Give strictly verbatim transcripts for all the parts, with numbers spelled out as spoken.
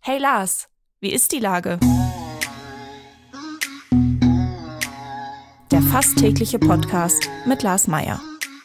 Hey Lars, wie ist die Lage? Der fast tägliche Podcast mit Lars Meyer.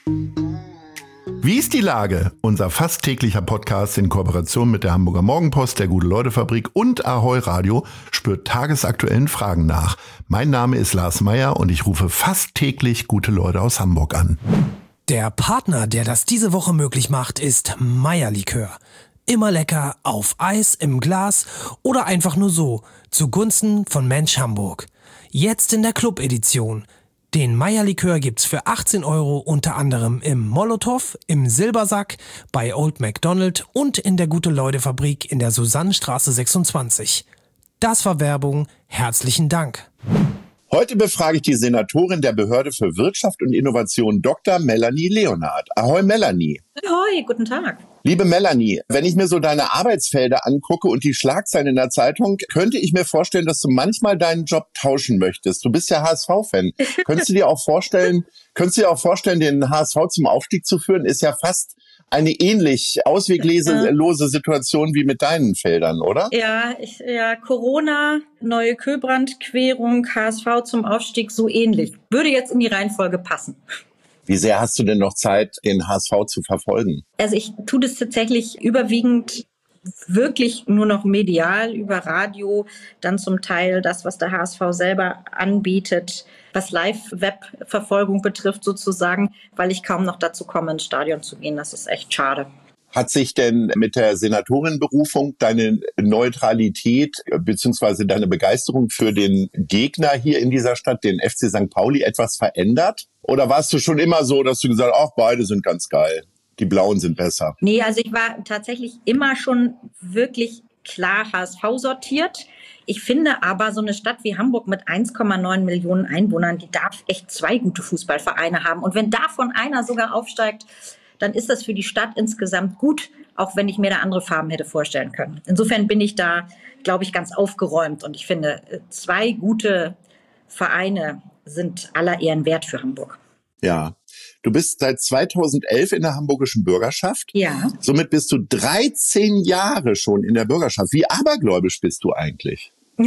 Wie ist die Lage? Unser fast täglicher Podcast in Kooperation mit der Hamburger Morgenpost, der Gute-Leute-Fabrik und Ahoi Radio spürt tagesaktuellen Fragen nach. Mein Name ist Lars Meyer und ich rufe fast täglich gute Leute aus Hamburg an. Der Partner, der das diese Woche möglich macht, ist Meyer Likör. Immer lecker, auf Eis, im Glas oder einfach nur so, zugunsten von Mensch Hamburg. Jetzt in der Club-Edition. Den Meyer Likör gibt's für achtzehn Euro unter anderem im Molotow, im Silbersack, bei Old McDonald und in der Gute-Leute-Fabrik in der Susannenstraße sechsundzwanzig. Das war Werbung. Herzlichen Dank. Heute befrage ich die Senatorin der Behörde für Wirtschaft und Innovation, Doktor Melanie Leonhardt. Ahoi Melanie. Ahoi, guten Tag. Liebe Melanie, wenn ich mir so deine Arbeitsfelder angucke und die Schlagzeilen in der Zeitung, könnte ich mir vorstellen, dass du manchmal deinen Job tauschen möchtest. Du bist ja H S V-Fan. Könntest du dir auch vorstellen, könntest du dir auch vorstellen, den H S V zum Aufstieg zu führen? Ist ja fast eine ähnlich ausweglose Situation wie mit deinen Feldern, oder? Ja, ich, ja, Corona, neue Köbrandquerung, H S V zum Aufstieg, so ähnlich. Würde jetzt in die Reihenfolge passen. Wie sehr hast du denn noch Zeit, den H S V zu verfolgen? Also ich tue das tatsächlich überwiegend wirklich nur noch medial über Radio, dann zum Teil das, was der H S V selber anbietet, was Live-Web-Verfolgung betrifft sozusagen, weil ich kaum noch dazu komme, ins Stadion zu gehen. Das ist echt schade. Hat sich denn mit der Senatorenberufung deine Neutralität bzw. deine Begeisterung für den Gegner hier in dieser Stadt, den F C Sankt Pauli, etwas verändert? Oder warst du schon immer so, dass du gesagt hast, ach, beide sind ganz geil, die Blauen sind besser? Nee, also ich war tatsächlich immer schon wirklich klar H S V sortiert. Ich finde aber, so eine Stadt wie Hamburg mit eins Komma neun Millionen Einwohnern, die darf echt zwei gute Fußballvereine haben. Und wenn davon einer sogar aufsteigt, dann ist das für die Stadt insgesamt gut, auch wenn ich mir da andere Farben hätte vorstellen können. Insofern bin ich da, glaube ich, ganz aufgeräumt. Und ich finde, zwei gute Vereine sind aller Ehren wert für Hamburg. Ja, du bist seit zweitausendelf in der hamburgischen Bürgerschaft. Ja. Somit bist du dreizehn Jahre schon in der Bürgerschaft. Wie abergläubisch bist du eigentlich?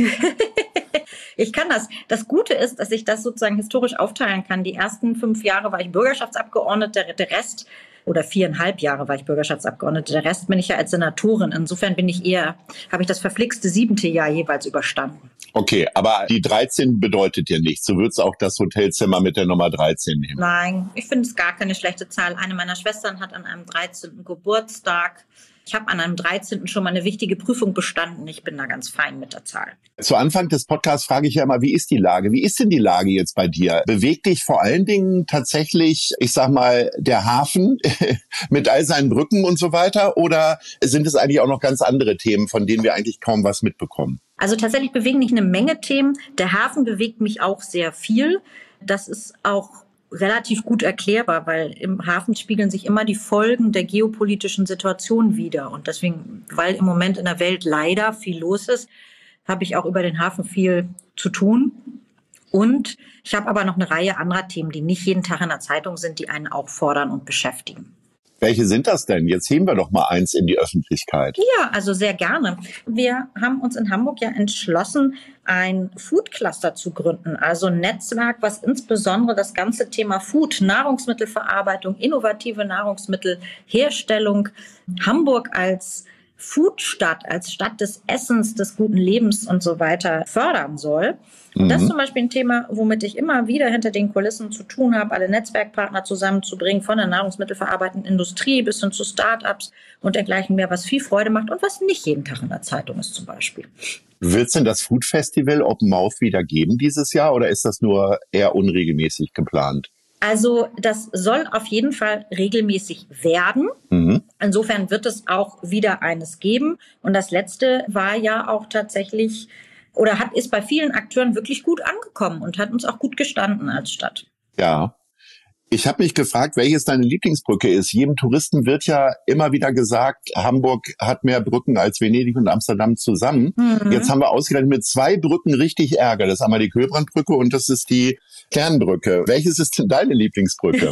Ich kann das. Das Gute ist, dass ich das sozusagen historisch aufteilen kann. Die ersten fünf Jahre war ich Bürgerschaftsabgeordnete, der Rest oder viereinhalb Jahre war ich Bürgerschaftsabgeordnete. Der Rest bin ich ja als Senatorin. Insofern bin ich eher, habe ich das verflixte siebente Jahr jeweils überstanden. Okay, aber die dreizehn bedeutet dir nichts. Du würdest auch das Hotelzimmer mit der Nummer dreizehn nehmen. Nein, ich finde es gar keine schlechte Zahl. Eine meiner Schwestern hat an einem dreizehnten Geburtstag. Ich habe an einem dreizehnten schon mal eine wichtige Prüfung bestanden. Ich bin da ganz fein mit der Zahl. Zu Anfang des Podcasts frage ich ja immer, wie ist die Lage? Wie ist denn die Lage jetzt bei dir? Bewegt dich vor allen Dingen tatsächlich, ich sag mal, der Hafen mit all seinen Brücken und so weiter? Oder sind es eigentlich auch noch ganz andere Themen, von denen wir eigentlich kaum was mitbekommen? Also tatsächlich bewegen mich eine Menge Themen. Der Hafen bewegt mich auch sehr viel. Das ist auch relativ gut erklärbar, weil im Hafen spiegeln sich immer die Folgen der geopolitischen Situation wider. Und deswegen, weil im Moment in der Welt leider viel los ist, habe ich auch über den Hafen viel zu tun. Und ich habe aber noch eine Reihe anderer Themen, die nicht jeden Tag in der Zeitung sind, die einen auch fordern und beschäftigen. Welche sind das denn? Jetzt heben wir doch mal eins in die Öffentlichkeit. Ja, also sehr gerne. Wir haben uns in Hamburg ja entschlossen, ein Food Cluster zu gründen. Also ein Netzwerk, was insbesondere das ganze Thema Food, Nahrungsmittelverarbeitung, innovative Nahrungsmittelherstellung, Hamburg als Foodstadt, als Stadt des Essens, des guten Lebens und so weiter fördern soll. Und das ist zum Beispiel ein Thema, womit ich immer wieder hinter den Kulissen zu tun habe, alle Netzwerkpartner zusammenzubringen, von der nahrungsmittelverarbeitenden Industrie bis hin zu Start-ups und dergleichen mehr, was viel Freude macht und was nicht jeden Tag in der Zeitung ist zum Beispiel. Wird es denn das Food Festival Open Mouth wieder geben dieses Jahr oder ist das nur eher unregelmäßig geplant? Also das soll auf jeden Fall regelmäßig werden. Mhm. Insofern wird es auch wieder eines geben. Und das letzte war ja auch tatsächlich oder hat ist bei vielen Akteuren wirklich gut angekommen und hat uns auch gut gestanden als Stadt. Ja. Ich habe mich gefragt, welches deine Lieblingsbrücke ist. Jedem Touristen wird ja immer wieder gesagt, Hamburg hat mehr Brücken als Venedig und Amsterdam zusammen. Mhm. Jetzt haben wir ausgerechnet mit zwei Brücken richtig Ärger. Das ist einmal die Köbrandbrücke und das ist die Sternbrücke. Welches ist denn deine Lieblingsbrücke?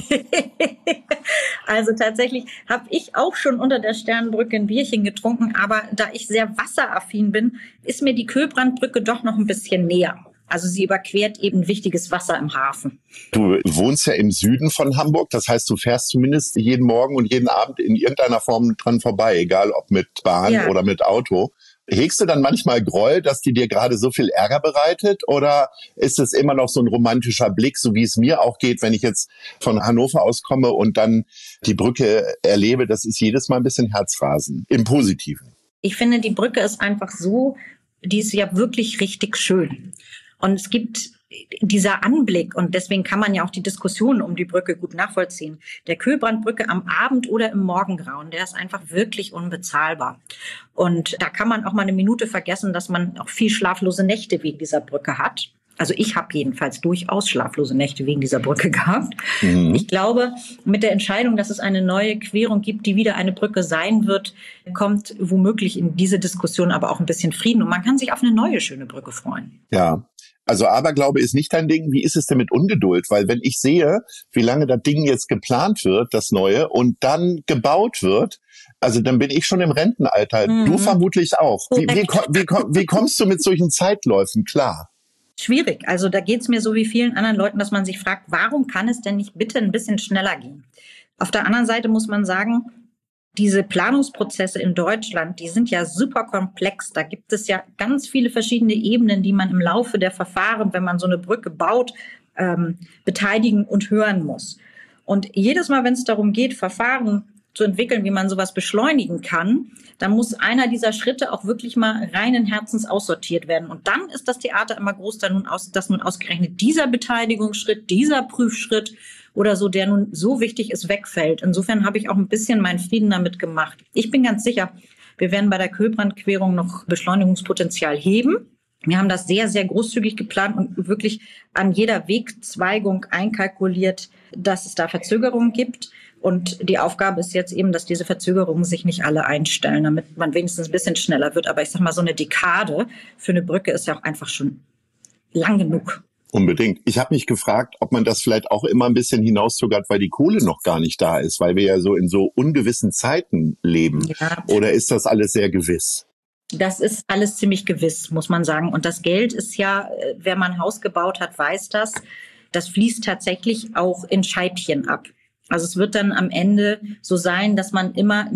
Also tatsächlich habe ich auch schon unter der Sternbrücke ein Bierchen getrunken, aber da ich sehr wasseraffin bin, ist mir die Köbrandbrücke doch noch ein bisschen näher. Also sie überquert eben wichtiges Wasser im Hafen. Du wohnst ja im Süden von Hamburg, das heißt, du fährst zumindest jeden Morgen und jeden Abend in irgendeiner Form dran vorbei, egal ob mit Bahn Ja. oder mit Auto. Hegst du dann manchmal Groll, dass die dir gerade so viel Ärger bereitet, oder ist es immer noch so ein romantischer Blick, so wie es mir auch geht, wenn ich jetzt von Hannover aus komme und dann die Brücke erlebe? Das ist jedes Mal ein bisschen Herzrasen, im Positiven. Ich finde, die Brücke ist einfach so, die ist ja wirklich richtig schön. Und es gibt dieser Anblick, und deswegen kann man ja auch die Diskussion um die Brücke gut nachvollziehen. Der Köbrandbrücke am Abend oder im Morgengrauen, der ist einfach wirklich unbezahlbar. Und da kann man auch mal eine Minute vergessen, dass man auch viel schlaflose Nächte wegen dieser Brücke hat. Also ich habe jedenfalls durchaus schlaflose Nächte wegen dieser Brücke gehabt. Mhm. Ich glaube, mit der Entscheidung, dass es eine neue Querung gibt, die wieder eine Brücke sein wird, kommt womöglich in diese Diskussion aber auch ein bisschen Frieden. Und man kann sich auf eine neue, schöne Brücke freuen. Ja. Also Aberglaube ist nicht dein Ding. Wie ist es denn mit Ungeduld? Weil wenn ich sehe, wie lange das Ding jetzt geplant wird, das Neue, und dann gebaut wird, also dann bin ich schon im Rentenalter. Mhm. Du vermutlich auch. Wie, wie, wie, wie kommst du mit solchen Zeitläufen klar? Schwierig. Also da geht's mir so wie vielen anderen Leuten, dass man sich fragt, warum kann es denn nicht bitte ein bisschen schneller gehen? Auf der anderen Seite muss man sagen, diese Planungsprozesse in Deutschland, die sind ja super komplex. Da gibt es ja ganz viele verschiedene Ebenen, die man im Laufe der Verfahren, wenn man so eine Brücke baut, ähm, beteiligen und hören muss. Und jedes Mal, wenn es darum geht, Verfahren zu entwickeln, wie man sowas beschleunigen kann, dann muss einer dieser Schritte auch wirklich mal reinen Herzens aussortiert werden. Und dann ist das Theater immer groß, dass nun, aus, dass nun ausgerechnet dieser Beteiligungsschritt, dieser Prüfschritt oder so, der nun so wichtig ist, wegfällt. Insofern habe ich auch ein bisschen meinen Frieden damit gemacht. Ich bin ganz sicher, wir werden bei der Köbrandquerung noch Beschleunigungspotenzial heben. Wir haben das sehr, sehr großzügig geplant und wirklich an jeder Wegzweigung einkalkuliert, dass es da Verzögerungen gibt. Und die Aufgabe ist jetzt eben, dass diese Verzögerungen sich nicht alle einstellen, damit man wenigstens ein bisschen schneller wird. Aber ich sag mal, so eine Dekade für eine Brücke ist ja auch einfach schon lang genug. Unbedingt. Ich habe mich gefragt, ob man das vielleicht auch immer ein bisschen hinauszögert, weil die Kohle noch gar nicht da ist, weil wir ja so in so ungewissen Zeiten leben. Ja. Oder ist das alles sehr gewiss? Das ist alles ziemlich gewiss, muss man sagen. Und das Geld ist ja, wer mal ein Haus gebaut hat, weiß das, das fließt tatsächlich auch in Scheibchen ab. Also es wird dann am Ende so sein, dass man immer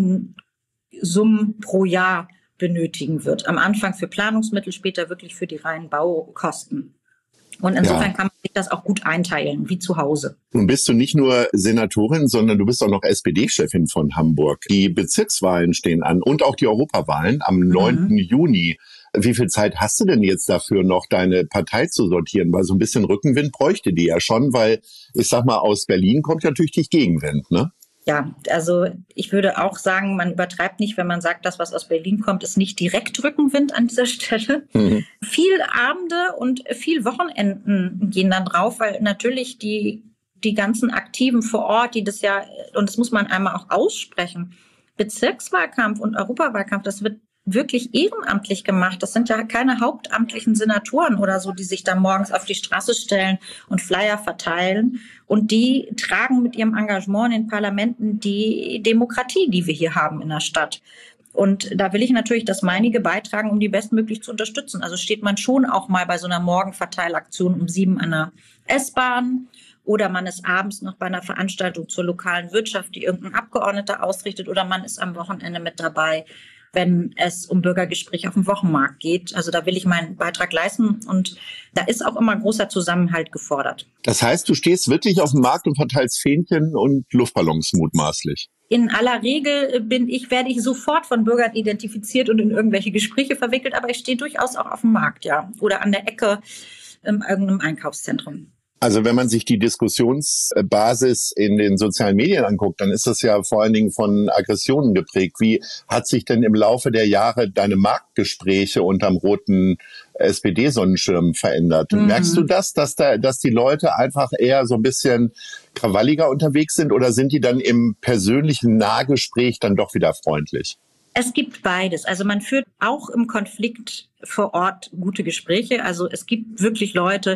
Summen pro Jahr benötigen wird. Am Anfang für Planungsmittel, später wirklich für die reinen Baukosten. Und insofern ja. kann man sich das auch gut einteilen, wie zu Hause. Nun bist du nicht nur Senatorin, sondern du bist auch noch S P D-Chefin von Hamburg. Die Bezirkswahlen stehen an und auch die Europawahlen am neunten Juni. Wie viel Zeit hast du denn jetzt dafür noch, deine Partei zu sortieren? Weil so ein bisschen Rückenwind bräuchte die ja schon, weil ich sag mal, aus Berlin kommt ja tüchtig Gegenwind, ne? Ja, also ich würde auch sagen, man übertreibt nicht, wenn man sagt, das, was aus Berlin kommt, ist nicht direkt Rückenwind an dieser Stelle. Mhm. Viel Abende und viel Wochenenden gehen dann drauf, weil natürlich die, die ganzen Aktiven vor Ort, die das ja, und das muss man einmal auch aussprechen, Bezirkswahlkampf und Europawahlkampf, das wird wirklich ehrenamtlich gemacht. Das sind ja keine hauptamtlichen Senatoren oder so, die sich da morgens auf die Straße stellen und Flyer verteilen. Und die tragen mit ihrem Engagement in den Parlamenten die Demokratie, die wir hier haben in der Stadt. Und da will ich natürlich das meinige beitragen, um die bestmöglich zu unterstützen. Also steht man schon auch mal bei so einer Morgenverteilaktion um sieben an der S-Bahn. Oder man ist abends noch bei einer Veranstaltung zur lokalen Wirtschaft, die irgendein Abgeordneter ausrichtet. Oder man ist am Wochenende mit dabei, wenn es um Bürgergespräche auf dem Wochenmarkt geht. Also da will ich meinen Beitrag leisten und da ist auch immer großer Zusammenhalt gefordert. Das heißt, du stehst wirklich auf dem Markt und verteilst Fähnchen und Luftballons mutmaßlich? In aller Regel bin ich, werde ich sofort von Bürgern identifiziert und in irgendwelche Gespräche verwickelt, aber ich stehe durchaus auch auf dem Markt, ja, oder an der Ecke in irgendeinem Einkaufszentrum. Also wenn man sich die Diskussionsbasis in den sozialen Medien anguckt, dann ist das ja vor allen Dingen von Aggressionen geprägt. Wie hat sich denn im Laufe der Jahre deine Marktgespräche unterm roten S P D-Sonnenschirm verändert? Mhm. Merkst du das, dass da, dass die Leute einfach eher so ein bisschen krawalliger unterwegs sind, oder sind die dann im persönlichen Nahgespräch dann doch wieder freundlich? Es gibt beides. Also man führt auch im Konflikt vor Ort gute Gespräche. Also es gibt wirklich Leute,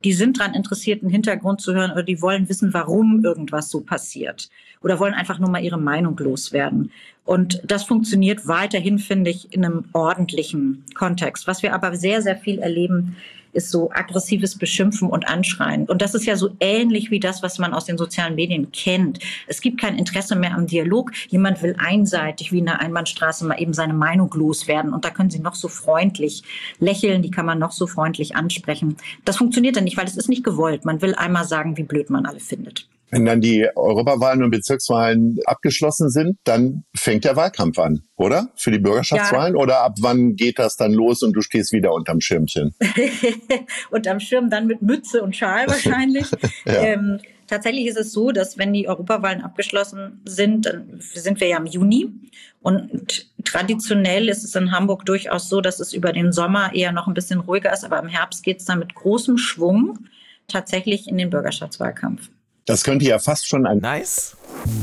die sind daran interessiert, einen Hintergrund zu hören oder die wollen wissen, warum irgendwas so passiert oder wollen einfach nur mal ihre Meinung loswerden. Und das funktioniert weiterhin, finde ich, in einem ordentlichen Kontext. Was wir aber sehr, sehr viel erleben, ist so aggressives Beschimpfen und Anschreien. Und das ist ja so ähnlich wie das, was man aus den sozialen Medien kennt. Es gibt kein Interesse mehr am Dialog. Jemand will einseitig wie in einer Einbahnstraße mal eben seine Meinung loswerden. Und da können sie noch so freundlich lächeln, die kann man noch so freundlich ansprechen. Das funktioniert dann nicht, weil es ist nicht gewollt. Man will einmal sagen, wie blöd man alle findet. Wenn dann die Europawahlen und Bezirkswahlen abgeschlossen sind, dann fängt der Wahlkampf an, oder? Für die Bürgerschaftswahlen? Ja. Oder ab wann geht das dann los und du stehst wieder unterm Schirmchen? Unterm Schirm dann mit Mütze und Schal wahrscheinlich. ja. ähm, tatsächlich ist es so, dass wenn die Europawahlen abgeschlossen sind, dann sind wir ja im Juni. Und traditionell ist es in Hamburg durchaus so, dass es über den Sommer eher noch ein bisschen ruhiger ist. Aber im Herbst geht es dann mit großem Schwung tatsächlich in den Bürgerschaftswahlkampf. Das könnte ja fast schon ein Nice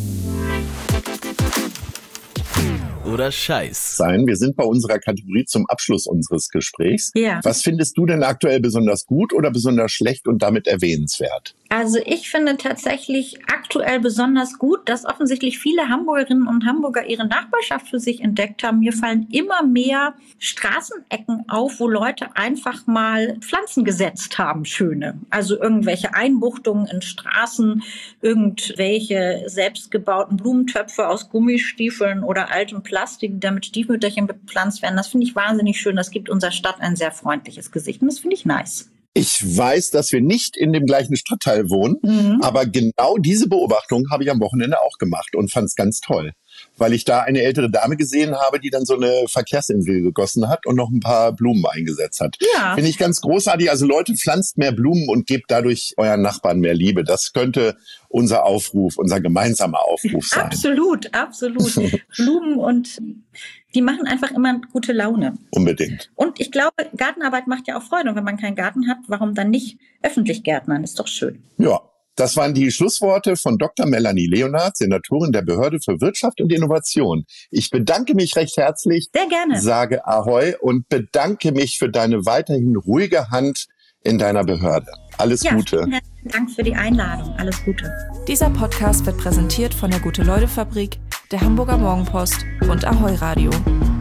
oder Scheiß sein. Wir sind bei unserer Kategorie zum Abschluss unseres Gesprächs. Ja. Was findest du denn aktuell besonders gut oder besonders schlecht und damit erwähnenswert? Also ich finde tatsächlich aktuell besonders gut, dass offensichtlich viele Hamburgerinnen und Hamburger ihre Nachbarschaft für sich entdeckt haben. Mir fallen immer mehr Straßenecken auf, wo Leute einfach mal Pflanzen gesetzt haben, schöne. Also irgendwelche Einbuchtungen in Straßen, irgendwelche selbstgebauten Blumentöpfe aus Gummistiefeln oder altem Plastik, die damit Stiefmütterchen bepflanzt werden. Das finde ich wahnsinnig schön. Das gibt unserer Stadt ein sehr freundliches Gesicht und das finde ich nice. Ich weiß, dass wir nicht in dem gleichen Stadtteil wohnen, mhm. aber genau diese Beobachtung habe ich am Wochenende auch gemacht und fand es ganz toll, weil ich da eine ältere Dame gesehen habe, die dann so eine Verkehrsinsel gegossen hat und noch ein paar Blumen eingesetzt hat. Ja. Finde ich ganz großartig. Also Leute, pflanzt mehr Blumen und gebt dadurch euren Nachbarn mehr Liebe. Das könnte unser Aufruf, unser gemeinsamer Aufruf sein. Absolut, absolut. Blumen und die machen einfach immer gute Laune. Unbedingt. Und ich glaube, Gartenarbeit macht ja auch Freude. Und wenn man keinen Garten hat, warum dann nicht öffentlich gärtnern? Ist doch schön. Ja, das waren die Schlussworte von Doktor Melanie Leonard, Senatorin der Behörde für Wirtschaft und Innovation. Ich bedanke mich recht herzlich. Sehr gerne. Sage Ahoi und bedanke mich für deine weiterhin ruhige Hand in deiner Behörde. Alles ja, Gute. Vielen herzlichen Dank für die Einladung. Alles Gute. Dieser Podcast wird präsentiert von der Gute-Leute-Fabrik, der Hamburger Morgenpost und Ahoi Radio.